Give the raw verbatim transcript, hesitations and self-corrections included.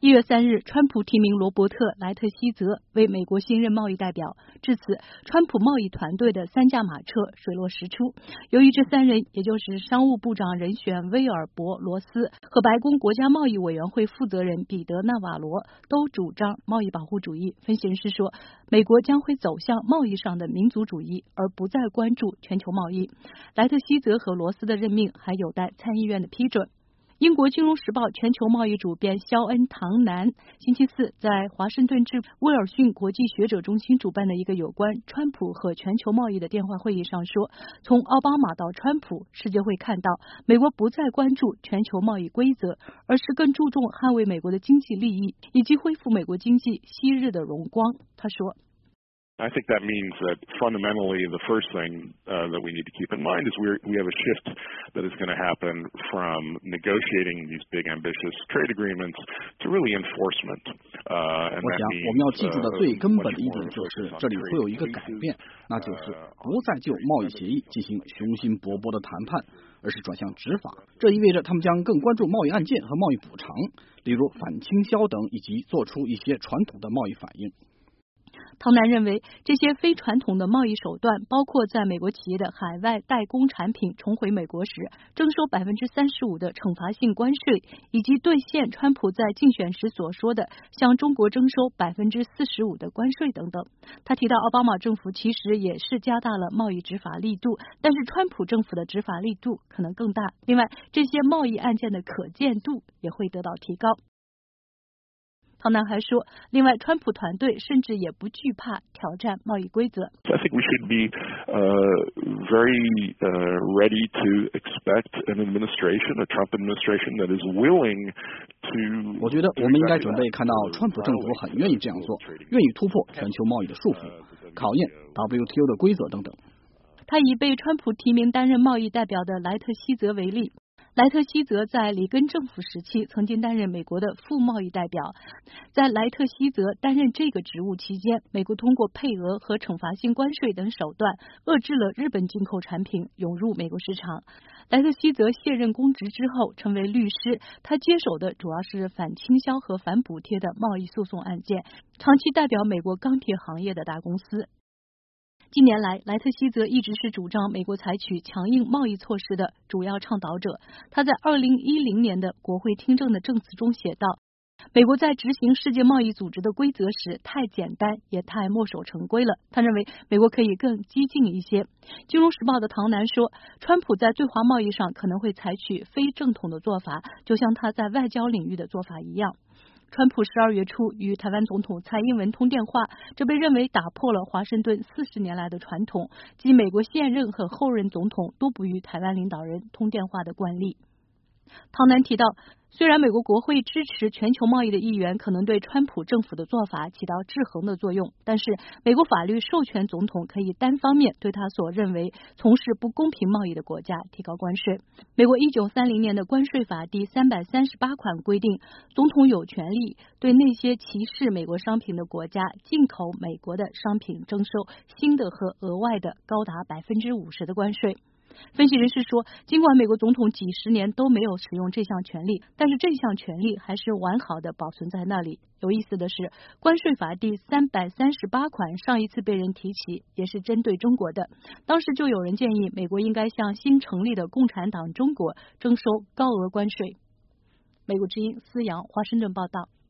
一月三日，川普提名罗伯特·莱特希泽为美国新任贸易代表。至此，川普贸易团队的三驾马车水落石出。由于这三人，也就是商务部长人选威尔伯·罗斯和白宫国家贸易委员会负责人彼得·纳瓦罗，都主张贸易保护主义。分析人士说，美国将会走向贸易上的民族主义，而不再关注全球贸易。莱特希泽和罗斯的任命还有待参议院的批准。英国金融时报全球贸易主编肖恩·唐南星期四在华盛顿智威尔逊国际学者中心主办的一个有关川普和全球贸易的电话会议上说，从奥巴马到川普，世界会看到美国不再关注全球贸易规则，而是更注重捍卫美国的经济利益，以及恢复美国经济昔日的荣光。他说 I think that means that fundamentally the first thing uh, that we need to keep in mind is we're, we have a shift that is going to happen from negotiating these big ambitious trade agreements to really enforcement. Uh, and 我想我们要记住的最根本的一点就是，这里会有一个改变，那就是不再就贸易协议进行雄心勃勃的谈判，而是转向执法。这意味着他们将更关注贸易案件和贸易补偿，例如反倾销等，以及做出一些传统的贸易反应。 唐南认为，这些非传统的贸易手段包括在美国企业的海外代工产品重回美国时征收百分之三十五的惩罚性关税，以及兑现川普在竞选时所说的向中国征收百分之四十五的关税等等。他提到，奥巴马政府其实也是加大了贸易执法力度，但是川普政府的执法力度可能更大。另外，这些贸易案件的可见度也会得到提高。唐南还说，另外，川普团队甚至也不惧怕挑战贸易规则。 I think we should be uh, very uh, ready to expect an administration, a Trump administration that is willing to. 我觉得我们应该准备看到川普政府很愿意这样做，愿意突破全球贸易的束缚，考验 W T O 的规则等等。 他以被川普提名担任贸易代表的莱特希泽为例。莱特希泽在里根政府时期曾经担任美国的副贸易代表。在莱特希泽担任这个职务期间，美国通过配额和惩罚性关税等手段遏制了日本进口产品涌入美国市场。莱特希泽卸任公职之后成为律师，他接手的主要是反倾销和反补贴的贸易诉讼案件，长期代表美国钢铁行业的大公司。近年来，莱特希泽一直是主张美国采取强硬贸易措施的主要倡导者。他在二零一零年的国会听证的证词中写道，美国在执行世界贸易组织的规则时太简单也太墨守成规了。他认为美国可以更激进一些。金融时报的唐南说，川普在对华贸易上可能会采取非正统的做法，就像他在外交领域的做法一样。川普十二月初与台湾总统蔡英文通电话，这被认为打破了华盛顿四十年来的传统，即美国现任和后任总统都不与台湾领导人通电话的惯例。唐南提到，虽然美国国会支持全球贸易的议员可能对川普政府的做法起到制衡的作用，但是美国法律授权总统可以单方面对他所认为从事不公平贸易的国家提高关税。美国一九三零年的关税法第三百三十八款规定，总统有权利对那些歧视美国商品的国家进口美国的商品征收新的和额外的高达百分之五十的关税。分析人士说，尽管美国总统几十年都没有使用这项权利，但是这项权利还是完好的保存在那里。有意思的是，关税法第三百三十八款上一次被人提起也是针对中国的，当时就有人建议美国应该向新成立的共产党中国征收高额关税。美国之音思阳华盛顿报道。